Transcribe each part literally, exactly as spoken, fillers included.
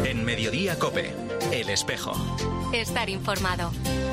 En Mediodía COPE, El Espejo. Estar informado.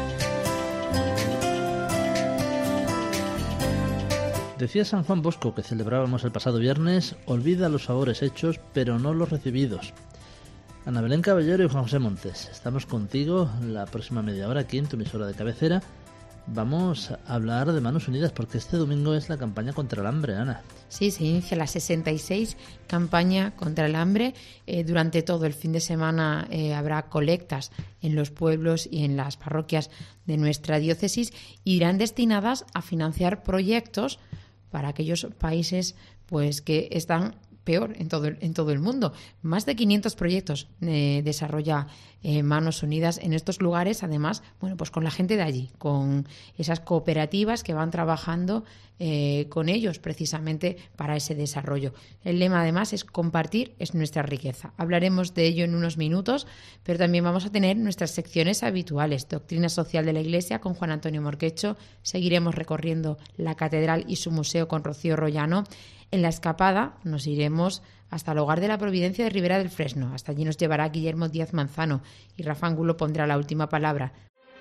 Decía San Juan Bosco, que celebrábamos el pasado viernes, olvida los favores hechos, pero no los recibidos. Ana Belén Caballero y Juan José Montes, estamos contigo la próxima media hora aquí en tu emisora de cabecera. Vamos a hablar de Manos Unidas porque este domingo es la campaña contra el hambre, Ana. Sí, se inicia la sesenta y seis campaña contra el hambre. Eh, durante todo el fin de semana eh, habrá colectas en los pueblos y en las parroquias de nuestra diócesis y irán destinadas a financiar proyectos para aquellos países pues que están peor en todo el, en todo el mundo. Más de quinientos proyectos eh, desarrolla eh, Manos Unidas en estos lugares, además, bueno, pues con la gente de allí, con esas cooperativas que van trabajando eh, con ellos precisamente para ese desarrollo. El lema, además, es compartir es nuestra riqueza. Hablaremos de ello en unos minutos, pero también vamos a tener nuestras secciones habituales. Doctrina Social de la Iglesia con Juan Antonio Morquecho. Seguiremos recorriendo la catedral y su museo con Rocío Rollano. En la escapada nos iremos hasta el Hogar de la Providencia de Ribera del Fresno. Hasta allí nos llevará Guillermo Díaz Manzano y Rafa Angulo pondrá la última palabra.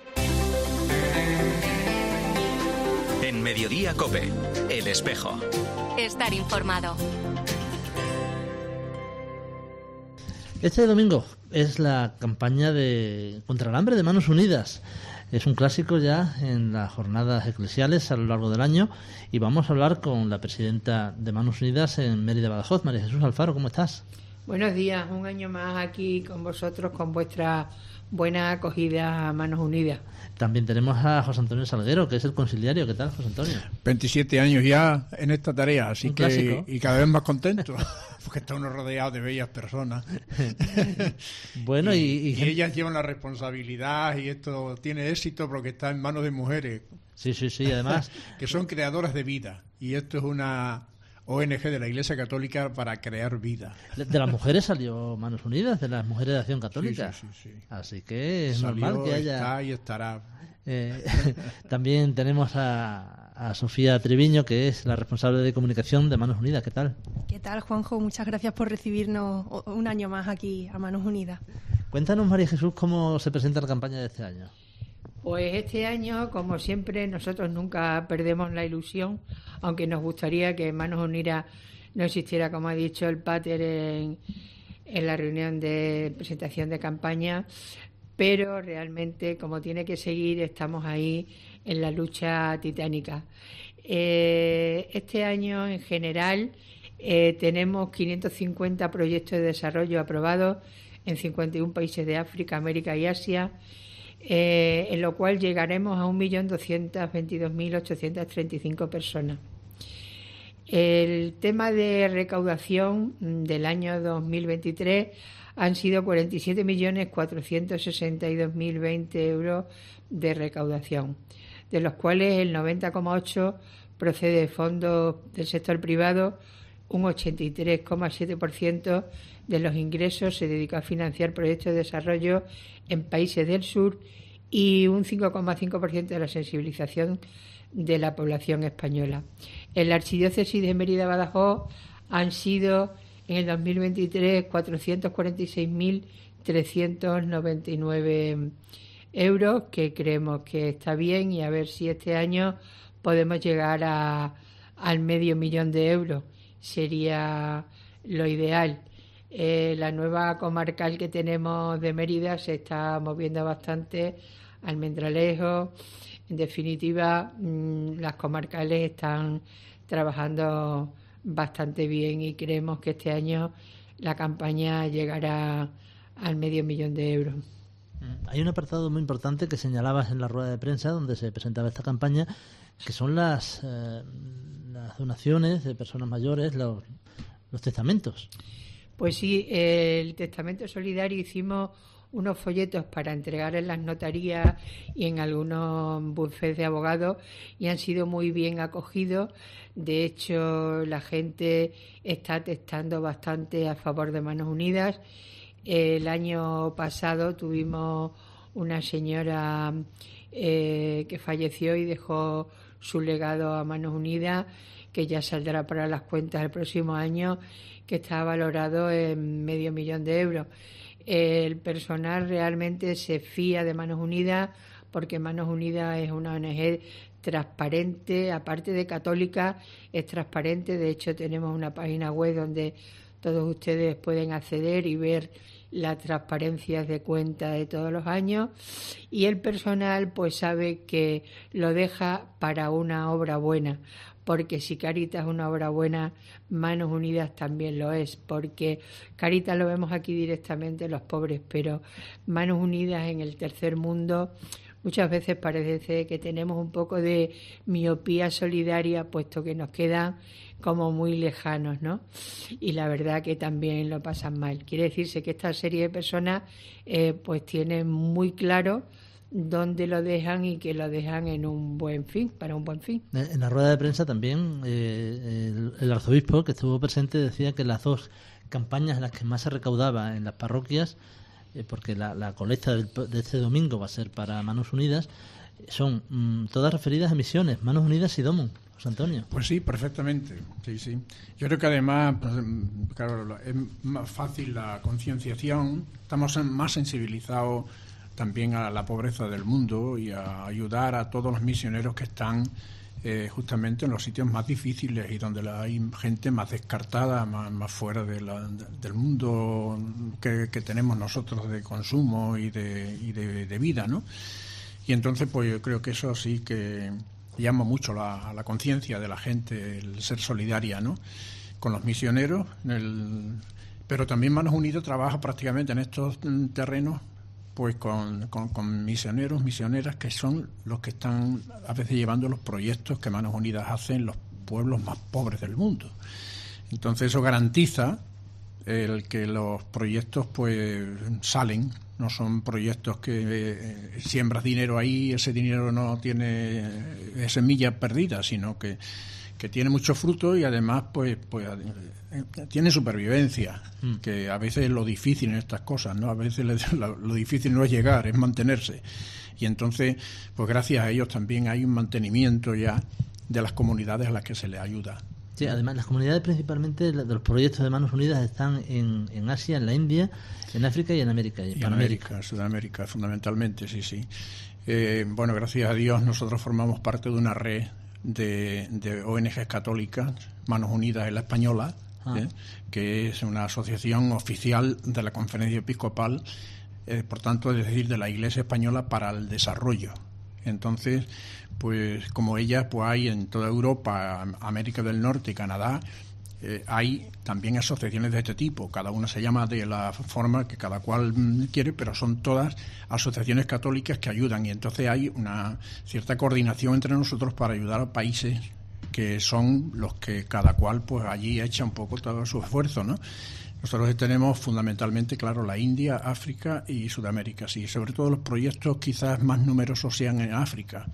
En Mediodía COPE, El Espejo. Estar informado. Este domingo es la campaña de contra el hambre de Manos Unidas. Es un clásico ya en las jornadas eclesiales a lo largo del año y vamos a hablar con la presidenta de Manos Unidas en Mérida, Badajoz, María Jesús Alfaro. ¿Cómo estás? Buenos días, un año más aquí con vosotros, con vuestra buena acogida a Manos Unidas. También tenemos a José Antonio Salguero, que es el conciliario. ¿Qué tal, José Antonio? veintisiete años ya en esta tarea, así un que clásico. Y cada vez más contento, porque está uno rodeado de bellas personas. Bueno, y, y, y, y ellas llevan la responsabilidad y esto tiene éxito porque está en manos de mujeres. Sí, sí, sí, además. Que son creadoras de vida. Y esto es una O N G de la Iglesia Católica para crear vida. De, de las mujeres salió Manos Unidas, de las mujeres de Acción Católica. Sí, sí, sí, sí. Así que es Salió, normal que haya... está y estará. Eh, también tenemos a, a Sofía Treviño, que es la responsable de comunicación de Manos Unidas. ¿Qué tal? ¿Qué tal, Juanjo? Muchas gracias por recibirnos un año más aquí a Manos Unidas. Cuéntanos, María Jesús, cómo se presenta la campaña de este año. Pues este año, como siempre, nosotros nunca perdemos la ilusión, aunque nos gustaría que Manos Unidas no existiera, como ha dicho el Pater en, en la reunión de presentación de campaña, pero realmente, como tiene que seguir, estamos ahí en la lucha titánica. Eh, este año, en general, eh, tenemos quinientos cincuenta proyectos de desarrollo aprobados en cincuenta y uno países de África, América y Asia, eh, en lo cual llegaremos a un millón doscientos veintidós mil ochocientos treinta y cinco personas. El tema de recaudación del año dos mil veintitrés han sido cuarenta y siete millones cuatrocientos sesenta y dos mil veinte euros de recaudación, de los cuales el noventa coma ocho por ciento procede de fondos del sector privado, un ochenta y tres coma siete por ciento de los ingresos se dedicó a financiar proyectos de desarrollo en países del sur y un cinco coma cinco por ciento de la sensibilización de la población española. En la Archidiócesis de Mérida-Badajoz han sido en el dos mil veintitrés cuatrocientos cuarenta y seis mil trescientos noventa y nueve euros, que creemos que está bien, y a ver si este año podemos llegar a, al medio millón de euros. Sería lo ideal. Eh, la nueva comarcal que tenemos de Mérida se está moviendo bastante, Almendralejo. En definitiva, mmm, las comarcales están trabajando bastante bien y creemos que este año la campaña llegará al medio millón de euros. Hay un apartado muy importante que señalabas en la rueda de prensa donde se presentaba esta campaña, que son las, eh, las donaciones de personas mayores, los, los testamentos. Pues sí, el testamento solidario hicimos unos folletos para entregar en las notarías y en algunos bufetes de abogados y han sido muy bien acogidos. De hecho, la gente está testando bastante a favor de Manos Unidas. El año pasado tuvimos una señora eh, que falleció y dejó su legado a Manos Unidas, que ya saldrá para las cuentas el próximo año, que está valorado en medio millón de euros. El personal realmente se fía de Manos Unidas, porque Manos Unidas es una O N G transparente, aparte de católica, es transparente. De hecho, tenemos una página web donde todos ustedes pueden acceder y ver las transparencias de cuenta de todos los años, y el personal pues sabe que lo deja para una obra buena, porque si Cáritas es una obra buena, Manos Unidas también lo es, porque Cáritas lo vemos aquí directamente los pobres, pero Manos Unidas en el tercer mundo muchas veces parece que tenemos un poco de miopía solidaria, puesto que nos quedan como muy lejanos, ¿no? Y la verdad que también lo pasan mal. Quiere decirse que esta serie de personas eh, pues tienen muy claro dónde lo dejan y que lo dejan en un buen fin, para un buen fin. En la rueda de prensa también eh, el, el arzobispo que estuvo presente decía que las dos campañas en las que más se recaudaba en las parroquias, eh, porque la, la colecta del, de este domingo va a ser para Manos Unidas, son mmm, todas referidas a misiones, Manos Unidas y Domum. José Antonio. Pues sí, perfectamente. Sí, sí. Yo creo que además, pues, claro, es más fácil la concienciación, estamos más sensibilizados también a la pobreza del mundo y a ayudar a todos los misioneros que están eh, justamente en los sitios más difíciles y donde hay gente más descartada, más, más fuera de la, de, del mundo que, que tenemos nosotros de consumo y de, y de, de vida, ¿no? Y entonces, pues yo creo que eso sí que llama mucho la, a la conciencia de la gente, el ser solidaria, ¿no?, con los misioneros. El, pero también Manos Unidas trabaja prácticamente en estos terrenos pues con, con, con misioneros, misioneras que son los que están a veces llevando los proyectos que Manos Unidas hace en los pueblos más pobres del mundo. Entonces eso garantiza el que los proyectos pues salen. No son proyectos que eh, siembras dinero ahí, ese dinero no tiene eh, semillas perdidas, sino que, que tiene mucho fruto y además pues, pues eh, tiene supervivencia, mm. que a veces es lo difícil en estas cosas, ¿no? A veces lo, lo difícil no es llegar, es mantenerse. Y entonces, pues gracias a ellos también hay un mantenimiento ya de las comunidades a las que se les ayuda. Sí, además las comunidades principalmente de los proyectos de Manos Unidas están en, en Asia, en la India, en África y en América. Y, y en América, Sudamérica, fundamentalmente, sí, sí. Eh, bueno, gracias a Dios nosotros formamos parte de una red de, de O N Ges católicas, Manos Unidas en la Española, ah. eh, que es una asociación oficial de la Conferencia Episcopal, eh, por tanto, es decir, de la Iglesia Española para el Desarrollo. Entonces, pues como ellas, pues hay en toda Europa, América del Norte y Canadá, eh, hay también asociaciones de este tipo. Cada una se llama de la forma que cada cual quiere, pero son todas asociaciones católicas que ayudan. Y entonces hay una cierta coordinación entre nosotros para ayudar a países que son los que cada cual pues allí echa un poco todo su esfuerzo, ¿no? Nosotros tenemos fundamentalmente, claro, la India, África y Sudamérica, sí. Sobre todo los proyectos quizás más numerosos sean en África.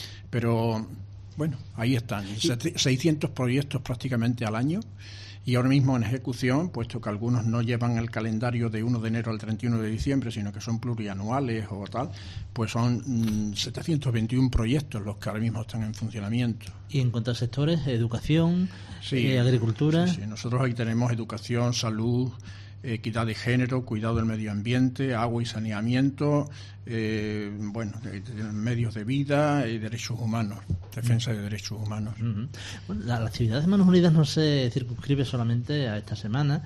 Pero, bueno, ahí están. seiscientos proyectos prácticamente al año. Y ahora mismo en ejecución, puesto que algunos no llevan el calendario de uno de enero al treinta y uno de diciembre, sino que son plurianuales o tal, pues son mmm, setecientos veintiuno proyectos los que ahora mismo están en funcionamiento. ¿Y en cuanto a sectores? ¿Educación? Sí, eh, ¿agricultura? Sí, sí, nosotros ahí tenemos educación, salud, equidad de género, cuidado del medio ambiente, agua y saneamiento, eh, bueno, de, de medios de vida y derechos humanos, defensa de derechos humanos. Uh-huh. Bueno, la, la actividad de Manos Unidas no se circunscribe solamente a esta semana,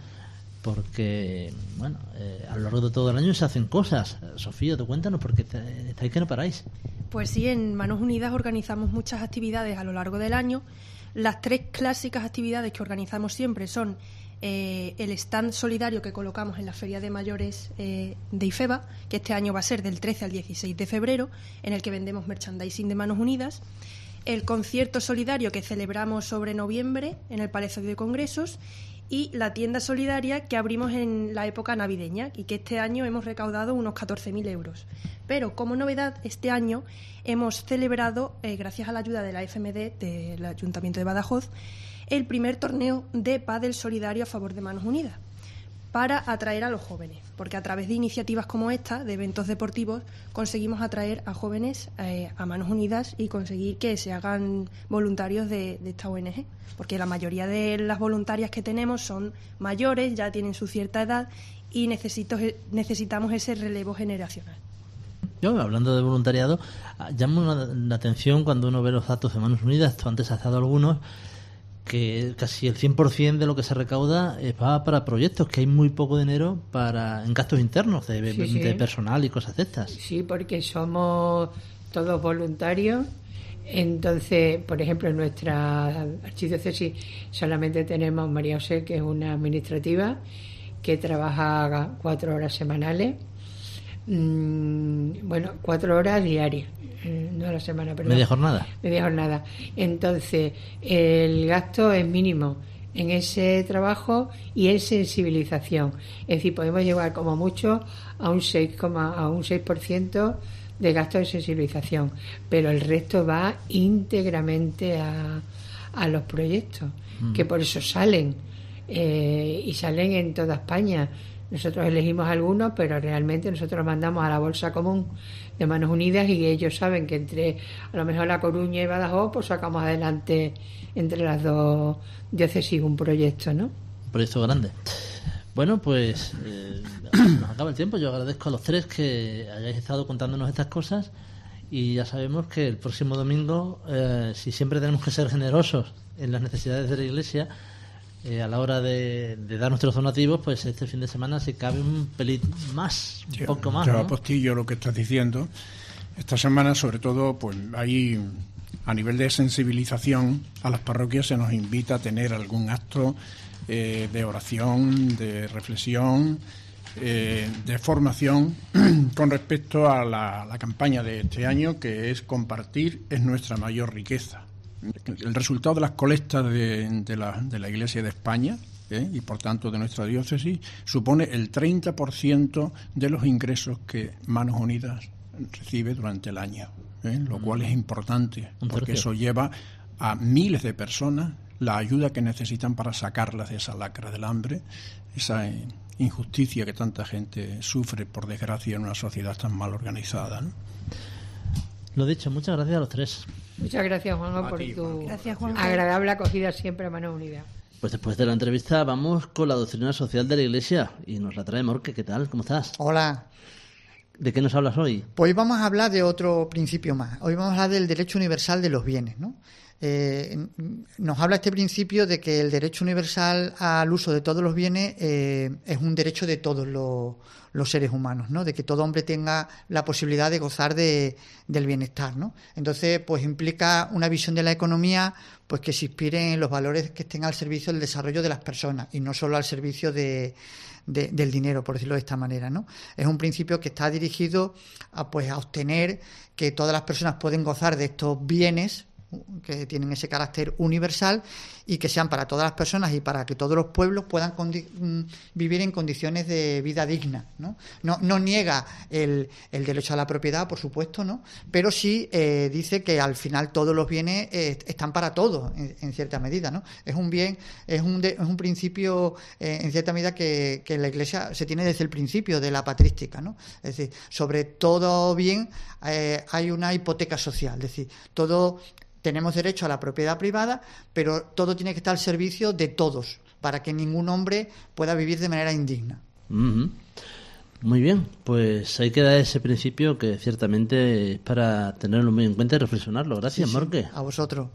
porque, bueno, eh, a lo largo de todo el año se hacen cosas. Sofía, tú cuéntanos, porque estáis que no paráis. Pues sí, en Manos Unidas organizamos muchas actividades a lo largo del año. Las tres clásicas actividades que organizamos siempre son Eh, el stand solidario que colocamos en la Feria de Mayores eh, de IFEBA, que este año va a ser del trece al dieciséis de febrero, en el que vendemos merchandising de Manos Unidas, el concierto solidario que celebramos sobre noviembre en el Palacio de Congresos y la tienda solidaria que abrimos en la época navideña y que este año hemos recaudado unos catorce mil euros. Pero como novedad, este año hemos celebrado, eh, gracias a la ayuda de la F M D del Ayuntamiento de Badajoz, el primer torneo de pádel solidario a favor de Manos Unidas. para atraer a los jóvenes, porque a través de iniciativas como esta, de eventos deportivos, conseguimos atraer a jóvenes eh, a Manos Unidas y conseguir que se hagan voluntarios de, de esta O N G, porque la mayoría de las voluntarias que tenemos son mayores, ya tienen su cierta edad y necesito, necesitamos ese relevo generacional. Yo, hablando de voluntariado, llama la atención cuando uno ve los datos de Manos Unidas, tú antes has dado algunos, que casi el cien por ciento de lo que se recauda va para proyectos, que hay muy poco dinero para en gastos internos de, sí, sí. de personal y cosas de estas. Sí, porque somos todos voluntarios. Entonces, por ejemplo, en nuestra archidiócesis solamente tenemos María José, que es una administrativa, que trabaja cuatro horas semanales. Mm, bueno, cuatro horas diarias. No a la semana, perdón. Media jornada. Media jornada. Entonces, el gasto es mínimo en ese trabajo y en sensibilización. Es decir, podemos llegar como mucho a un seis, a un seis por ciento de gasto de sensibilización, pero el resto va íntegramente a, a los proyectos, mm. que por eso salen, eh, y salen en toda España. Nosotros elegimos algunos, pero realmente nosotros mandamos a la bolsa común de Manos Unidas y ellos saben que entre a lo mejor La Coruña y Badajoz pues sacamos adelante entre las dos diócesis un proyecto, ¿no? Un proyecto grande. Bueno, pues eh, nos acaba el tiempo. Yo agradezco a los tres que hayáis estado contándonos estas cosas y ya sabemos que el próximo domingo, eh, si siempre tenemos que ser generosos en las necesidades de la Iglesia, Eh, a la hora de, de dar nuestros donativos, pues este fin de semana si cabe un pelín más, un yo, poco más, yo ¿no? apostillo lo que estás diciendo. Esta semana, sobre todo, pues hay, a nivel de sensibilización a las parroquias, se nos invita a tener algún acto eh, de oración, de reflexión, eh, de formación con respecto a la, la campaña de este año, que es compartir es nuestra mayor riqueza. El resultado de las colectas de, de, la, de la Iglesia de España, ¿eh? y por tanto de nuestra diócesis, supone el treinta por ciento de los ingresos que Manos Unidas recibe durante el año, ¿eh? lo cual es importante, porque eso lleva a miles de personas la ayuda que necesitan para sacarlas de esa lacra del hambre, esa eh, injusticia que tanta gente sufre, por desgracia, en una sociedad tan mal organizada, ¿no? Lo dicho, muchas gracias a los tres. Muchas gracias, Juanjo, por ti, tu gracias, Juanjo. agradable acogida siempre a Manos Unidas. Pues después de la entrevista vamos con la doctrina social de la Iglesia y nos la trae Morque. ¿Qué tal? ¿Cómo estás? Hola. ¿De qué nos hablas hoy? Pues hoy vamos a hablar de otro principio más. Hoy vamos a hablar del derecho universal de los bienes, ¿no? Eh, nos habla este principio de que el derecho universal al uso de todos los bienes eh, es un derecho de todos los, los seres humanos, ¿no? De que todo hombre tenga la posibilidad de gozar de, del bienestar, ¿no? Entonces, pues implica una visión de la economía pues que se inspire en los valores que estén al servicio del desarrollo de las personas y no solo al servicio de, de, del dinero, por decirlo de esta manera, ¿no? Es un principio que está dirigido a, pues, a obtener que todas las personas pueden gozar de estos bienes que tienen ese carácter universal y que sean para todas las personas y para que todos los pueblos puedan condi- vivir en condiciones de vida digna, ¿no? No, no niega el, el derecho a la propiedad, por supuesto, ¿no? Pero sí eh, dice que al final todos los bienes eh, están para todos, en, en cierta medida, ¿no? Es un bien, es un, de, es un principio, eh, en cierta medida, que, que la Iglesia se tiene desde el principio de la patrística, ¿no? Es decir, sobre todo bien eh, hay una hipoteca social, es decir, todo... Tenemos derecho a la propiedad privada, pero todo tiene que estar al servicio de todos, para que ningún hombre pueda vivir de manera indigna. Mm-hmm. Muy bien, pues ahí queda ese principio que ciertamente es para tenerlo muy en cuenta y reflexionarlo. Gracias, sí, Morque. Sí, a vosotros.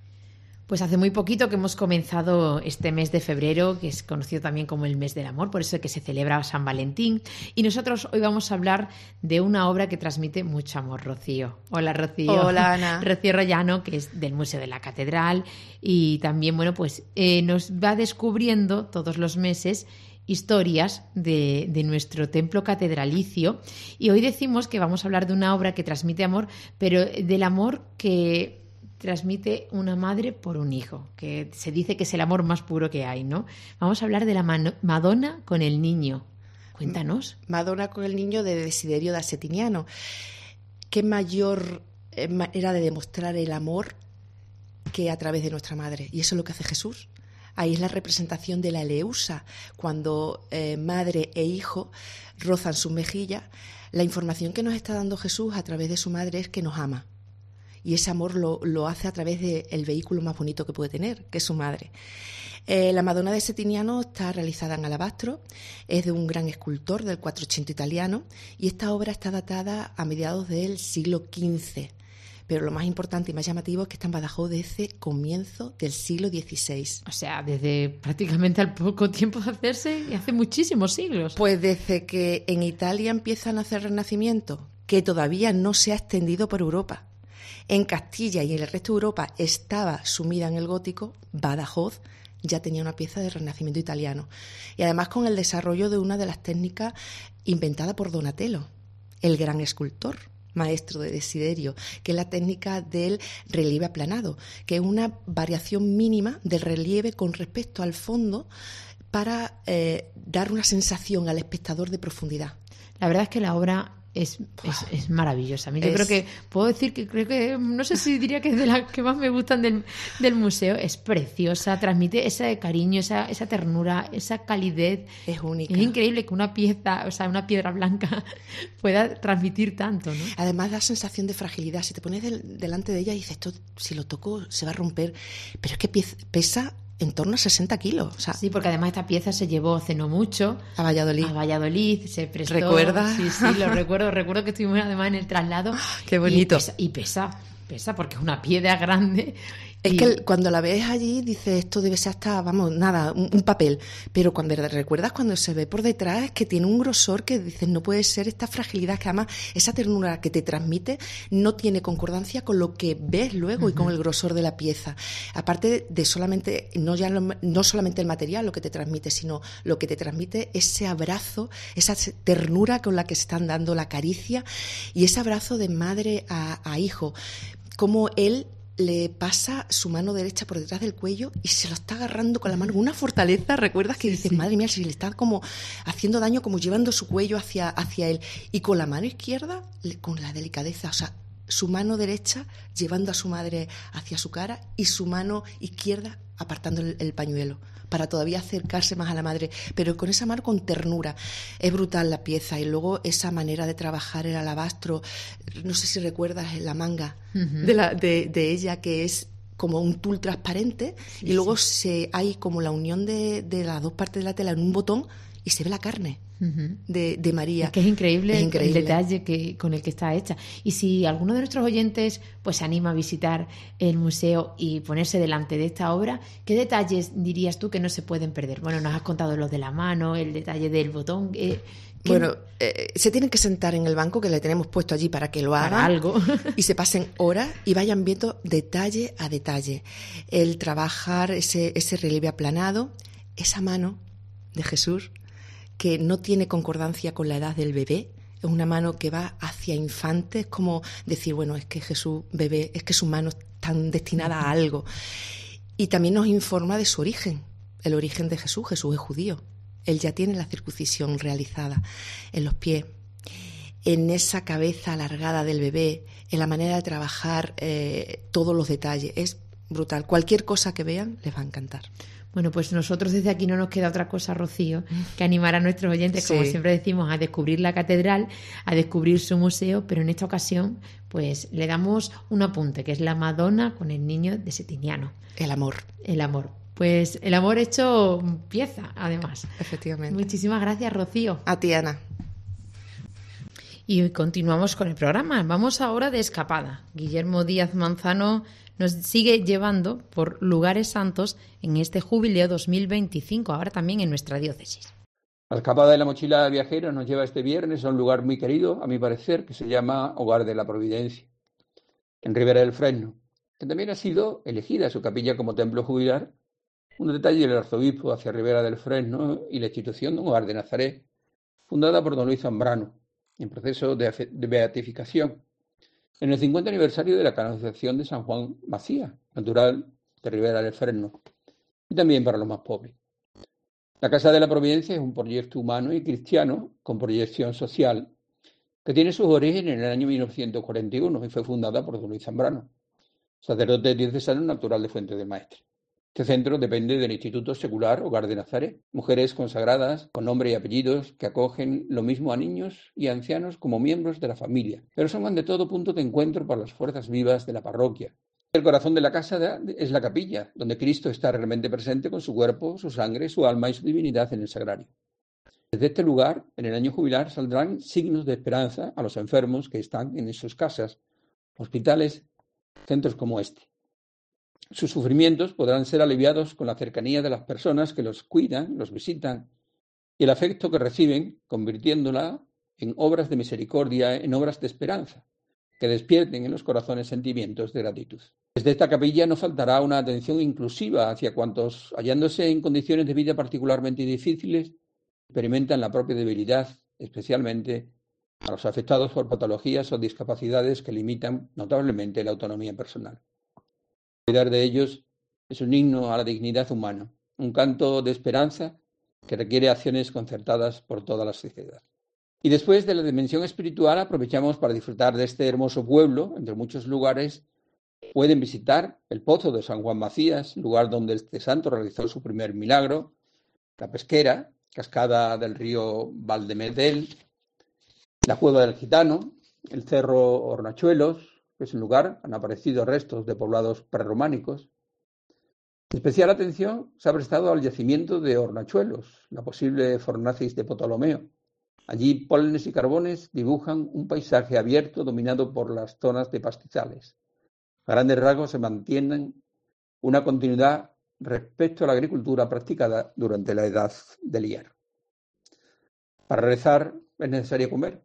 Pues hace muy poquito que hemos comenzado este mes de febrero, que es conocido también como el mes del amor, por eso es que se celebra San Valentín. Y nosotros hoy vamos a hablar de una obra que transmite mucho amor, Rocío. Hola, Rocío. Hola, Ana. Rocío Rollano, que es del Museo de la Catedral. Y también, bueno, pues eh, nos va descubriendo todos los meses historias de, de nuestro templo catedralicio. Y hoy decimos que vamos a hablar de una obra que transmite amor, pero del amor que transmite una madre por un hijo, que se dice que es el amor más puro que hay, ¿no? Vamos a hablar de la Madonna con el niño. Cuéntanos. Madonna con el niño, de Desiderio da Setiniano. ¿Qué mayor manera de demostrar el amor que a través de nuestra madre? Y eso es lo que hace Jesús. Ahí es la representación de la eleusa, cuando eh, madre e hijo rozan sus mejillas. La información que nos está dando Jesús a través de su madre es que nos ama. Y ese amor lo, lo hace a través del vehículo más bonito que puede tener, que es su madre. Eh, la Madonna de Settignano está realizada en alabastro, es de un gran escultor del cuatrocientos italiano, y esta obra está datada a mediados del siglo quince. Pero lo más importante y más llamativo es que está en Badajoz desde comienzo del siglo dieciséis. O sea, desde prácticamente al poco tiempo de hacerse, y hace muchísimos siglos. Pues desde que en Italia empiezan a hacer Renacimiento, que todavía no se ha extendido por Europa. En Castilla y en el resto de Europa estaba sumida en el gótico, Badajoz ya tenía una pieza de Renacimiento italiano. Y además con el desarrollo de una de las técnicas inventada por Donatello, el gran escultor, maestro de Desiderio, que es la técnica del relieve aplanado, que es una variación mínima del relieve con respecto al fondo para eh, dar una sensación al espectador de profundidad. La verdad es que la obra es, es, es maravillosa. A mí yo Es- creo que, puedo decir que creo que, no sé si diría que es de las que más me gustan del, del museo. Es preciosa, transmite ese cariño, esa, esa ternura, esa calidez. Es única. Es increíble que una pieza, o sea, una piedra blanca pueda transmitir tanto, ¿no? Además da sensación de fragilidad. Si te pones del- delante de ella y dices, esto si lo toco se va a romper. Pero es que piez- pesa en torno a sesenta kilos. O sea, Sí, porque además esta pieza se llevó hace no mucho a Valladolid. a Valladolid, se prestó. ¿Recuerdas? Sí, sí, lo recuerdo. Recuerdo que estuvimos además en el traslado. Qué bonito. Y pesa, y pesa, pesa porque es una piedra grande. Es y- que el- cuando la ves allí dices, esto debe ser hasta, vamos, nada, un, un papel. Pero cuando te recuerdas cuando se ve por detrás es que tiene un grosor que dices, no puede ser esta fragilidad, que además esa ternura que te transmite no tiene concordancia con lo que ves luego y con el grosor de la pieza. Aparte de solamente, no, ya lo- no solamente el material lo que te transmite, sino lo que te transmite ese abrazo, esa ternura con la que se están dando la caricia y ese abrazo de madre a, a hijo. Como él le pasa su mano derecha por detrás del cuello y se lo está agarrando con la mano con una fortaleza. ¿Recuerdas que Sí, dices, sí. madre mía, si le está como haciendo daño, como llevando su cuello hacia, hacia él? Y con la mano izquierda, le- con la delicadeza, o sea, su mano derecha llevando a su madre hacia su cara y su mano izquierda apartando el, el pañuelo para todavía acercarse más a la madre, pero con esa mano con ternura. Es brutal la pieza y luego esa manera de trabajar el alabastro, no sé si recuerdas la manga Ujú. de, la, de, de ella, que es como un tul transparente Sí, y luego se, hay como la unión de, de las dos partes de la tela en un botón y se ve la carne Ujú. de, de María. Es que es increíble, Es increíble. el detalle que, con el que está hecha. Y si alguno de nuestros oyentes pues se anima a visitar el museo y ponerse delante de esta obra, ¿qué detalles dirías tú que no se pueden perder? Bueno, nos has contado los de la mano, el detalle del botón. eh, ¿qué- Bueno, eh, se tienen que sentar en el banco que le tenemos puesto allí para que lo hagan. para algo. Y se pasen horas y vayan viendo detalle a detalle. El trabajar ese, ese relieve aplanado, esa mano de Jesús que no tiene concordancia con la edad del bebé, es una mano que va hacia infante, es como decir, bueno, es que Jesús bebé, es que sus manos están destinadas a algo. Y también nos informa de su origen, el origen de Jesús. Jesús es judío, él ya tiene la circuncisión realizada en los pies. En esa cabeza alargada del bebé, en la manera de trabajar, eh, todos los detalles, es brutal. Cualquier cosa que vean les va a encantar. Bueno, pues nosotros desde aquí no nos queda otra cosa, Rocío, que animar a nuestros oyentes, como Sí. siempre decimos, a descubrir la catedral, a descubrir su museo, pero en esta ocasión pues le damos un apunte, que es la Madonna con el niño de Settignano, El amor, el amor. Pues el amor hecho pieza, además. efectivamente. Muchísimas gracias, Rocío. A ti, Ana. Y continuamos con el programa. Vamos ahora de escapada. Guillermo Díaz Manzano nos sigue llevando por lugares santos en este jubileo dos mil veinticinco, ahora también en nuestra diócesis. La escapada de la mochila del viajero nos lleva este viernes a un lugar muy querido, a mi parecer, que se llama Hogar de la Providencia, en Ribera del Fresno, que también ha sido elegida su capilla como templo jubilar, un detalle del arzobispo hacia Ribera del Fresno y la institución de un Hogar de Nazaret, fundada por don Luis Zambrano, en proceso de, de beatificación, en el cincuenta aniversario de la canonización de San Juan Macías, natural de Ribera del Fresno, y también para los más pobres. La Casa de la Providencia es un proyecto humano y cristiano con proyección social que tiene sus orígenes en el año mil novecientos cuarenta y uno y fue fundada por don Luis Zambrano, sacerdote diocesano natural de Fuente del Maestre. Este centro depende del Instituto Secular Hogar de Nazaret, mujeres consagradas con nombre y apellidos que acogen lo mismo a niños y a ancianos como miembros de la familia, pero son ante todo punto de encuentro para las fuerzas vivas de la parroquia. El corazón de la casa es la capilla, donde Cristo está realmente presente con su cuerpo, su sangre, su alma y su divinidad en el sagrario. Desde este lugar, en el año jubilar, saldrán signos de esperanza a los enfermos que están en sus casas, hospitales, centros como este. Sus sufrimientos podrán ser aliviados con la cercanía de las personas que los cuidan, los visitan, y el afecto que reciben, convirtiéndola en obras de misericordia, en obras de esperanza, que despierten en los corazones sentimientos de gratitud. Desde esta capilla no faltará una atención inclusiva hacia cuantos, hallándose en condiciones de vida particularmente difíciles, experimentan la propia debilidad, especialmente a los afectados por patologías o discapacidades que limitan notablemente la autonomía personal. Cuidar de ellos es un himno a la dignidad humana, un canto de esperanza que requiere acciones concertadas por toda la sociedad. Y después de la dimensión espiritual aprovechamos para disfrutar de este hermoso pueblo. Entre muchos lugares pueden visitar el Pozo de San Juan Macías, lugar donde este santo realizó su primer milagro, la Pesquera, cascada del río Valdemedel, la Cueva del Gitano, el Cerro Hornachuelos, que es un lugar, han aparecido restos de poblados prerrománicos. Especial atención se ha prestado al yacimiento de Hornachuelos, la posible Fornacis de Ptolomeo. Allí pólenes y carbones dibujan un paisaje abierto dominado por las zonas de pastizales. A grandes rasgos se mantienen una continuidad respecto a la agricultura practicada durante la Edad del Hierro. Para rezar es necesario comer.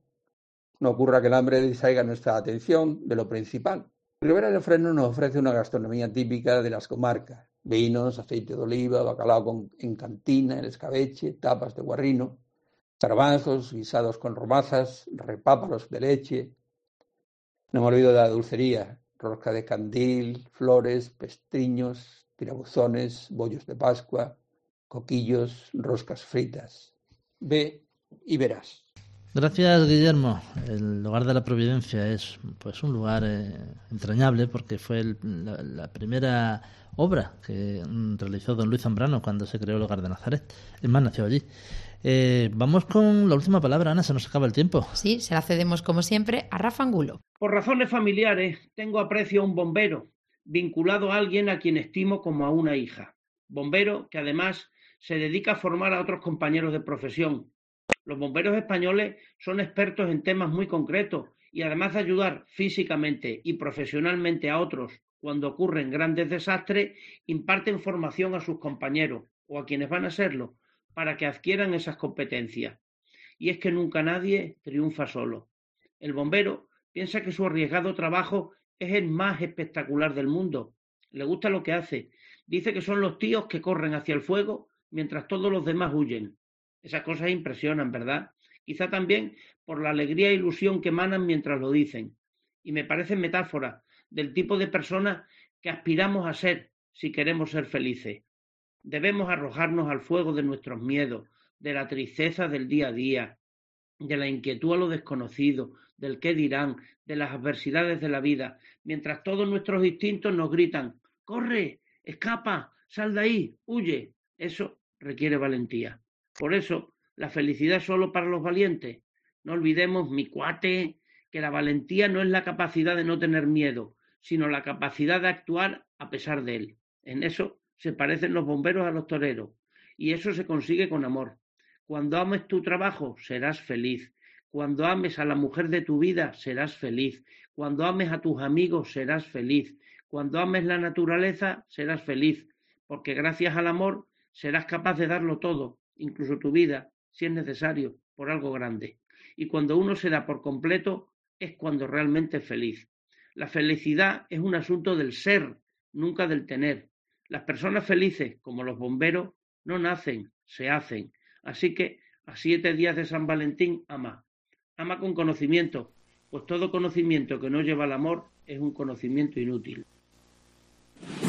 No ocurra que el hambre distraiga nuestra atención de lo principal. Ribera del Freno nos ofrece una gastronomía típica de las comarcas: vinos, aceite de oliva, bacalao con, en cantina, el escabeche, tapas de guarrino, garbanzos guisados con romazas, repápalos de leche. No me olvido de la dulcería: rosca de candil, flores, pestriños, tirabuzones, bollos de Pascua, coquillos, roscas fritas. Ve y verás. Gracias, Guillermo. El Hogar de la Providencia es pues un lugar eh, entrañable porque fue el, la, la primera obra que mm, realizó don Luis Zambrano cuando se creó el Hogar de Nazaret. Es más, nació allí. Eh, vamos con la última palabra, Ana, se nos acaba el tiempo. Sí, se la cedemos como siempre a Rafa Angulo. Por razones familiares tengo aprecio a un bombero, vinculado a alguien a quien estimo como a una hija. Bombero que además se dedica a formar a otros compañeros de profesión. Los bomberos españoles son expertos en temas muy concretos y además de ayudar físicamente y profesionalmente a otros cuando ocurren grandes desastres, imparten formación a sus compañeros o a quienes van a serlo para que adquieran esas competencias. Y es que nunca nadie triunfa solo. El bombero piensa que su arriesgado trabajo es el más espectacular del mundo. Le gusta lo que hace. Dice que son los tíos que corren hacia el fuego mientras todos los demás huyen. Esas cosas impresionan, ¿verdad? Quizá también por la alegría e ilusión que emanan mientras lo dicen. Y me parecen metáforas del tipo de personas que aspiramos a ser si queremos ser felices. Debemos arrojarnos al fuego de nuestros miedos, de la tristeza del día a día, de la inquietud a lo desconocido, del qué dirán, de las adversidades de la vida, mientras todos nuestros instintos nos gritan: ¡corre! ¡Escapa! ¡Sal de ahí! ¡Huye! Eso requiere valentía. Por eso, la felicidad es solo para los valientes. No olvidemos, mi cuate, que la valentía no es la capacidad de no tener miedo, sino la capacidad de actuar a pesar de él. En eso se parecen los bomberos a los toreros, y eso se consigue con amor. Cuando ames tu trabajo, serás feliz. Cuando ames a la mujer de tu vida, serás feliz. Cuando ames a tus amigos, serás feliz. Cuando ames la naturaleza, serás feliz, porque gracias al amor serás capaz de darlo todo, incluso tu vida, si es necesario, por algo grande. Y cuando uno se da por completo, es cuando realmente es feliz. La felicidad es un asunto del ser, nunca del tener. Las personas felices, como los bomberos, no nacen, se hacen. Así que, a siete días de San Valentín, ama. Ama con conocimiento, pues todo conocimiento que no lleva al amor es un conocimiento inútil.